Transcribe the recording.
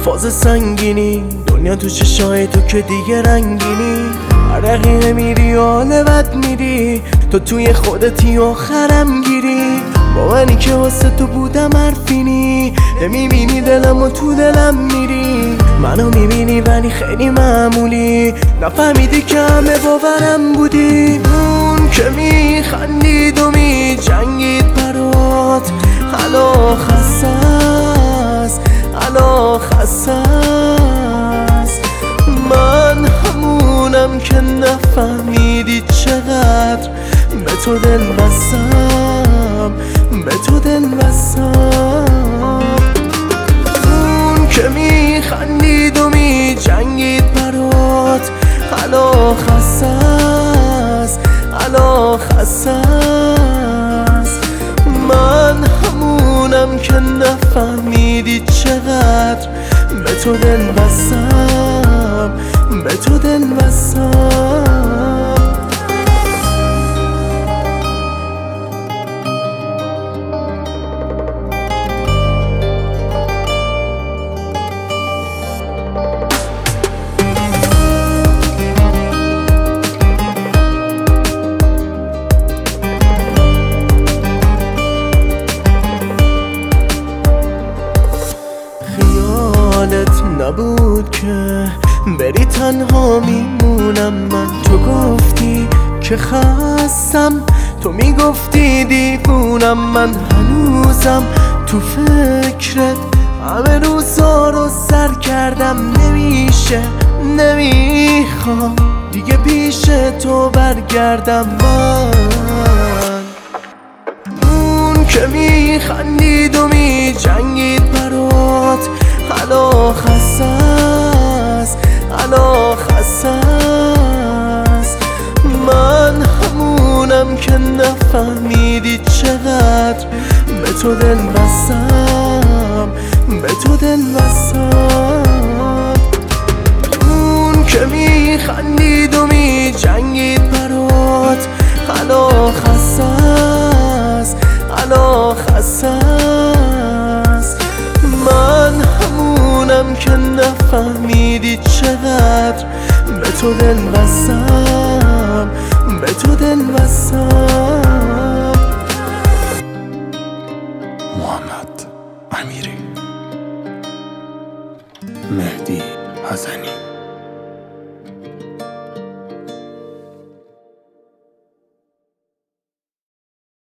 فاز سنگینی، دنیا تو چشای تو که دیگه رنگینی. عرقی میری و حال بد میری، تو توی خودتی آخرم گیری. با منی که واسه تو بودم حرفینی، نمیبینی دلم و تو دلم میری. منو میبینی ولی خیلی معمولی، نفهمیدی که همه باورم بودی. اون که میخندید و میجنگید برات، حالا خسته است، حالا خسته است. من همونم که نفهمیدی چقدر به تو دل بستم، به تو دل بستم. اون که میخندید و میجنگید برات، حالا خسته است، حالا خسته است. من همونم که نفهمیدی چقدر به تو دل بستم، به تو دل بستم. نبود که بری تنها میمونم من. تو گفتی که خستم، تو میگفتی دیوونم. من هنوزم تو فکرت، همه روزا رو سر کردم. نمیشه، نمیخوام دیگه پیش تو برگردم. من اون که میخندید و میجنگید برات، حالا خسته است، حالا خسته است. من همونم که نفهمیدی چقدر به تو دل بستم، به تو دل بستم. اون که میخندید و میجنگید برات، حالا خسته است، حالا خسته است. من همونم که نفهمیدی چقدر به تو دل بستم، به تو دل بستم. محمد امیری، مهدی حسنی.